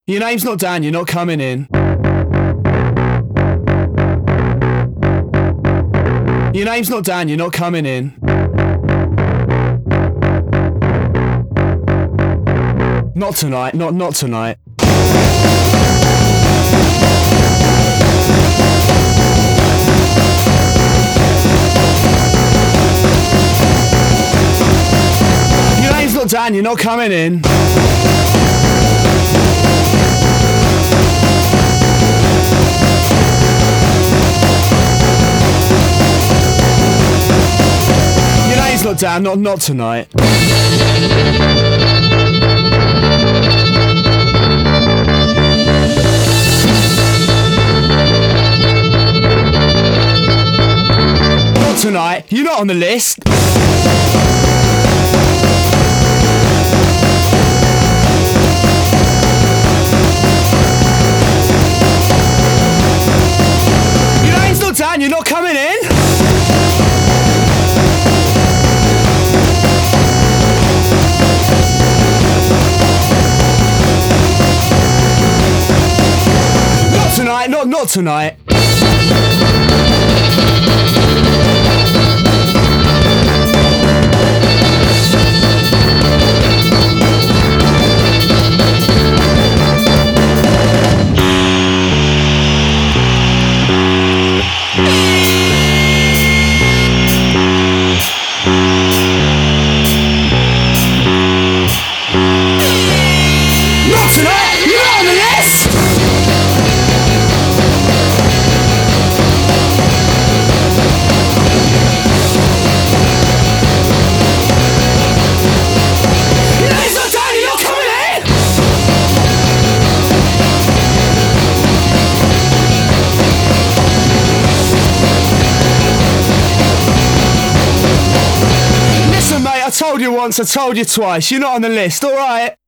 Your name's not Dan, you're not coming in. Your name's not Dan, you're not coming in. Not tonight, not tonight. Your name's not Dan, you're not coming in. Your name's not Dan, not tonight. Not tonight, you're not on the list. Your name's not Dan, you're not coming in. Not tonight, not tonight. Not tonight, you're not on the list. Your name's not Dan, you're not coming in. Listen mate, I told you once, I told you twice, you're not on the list, alright?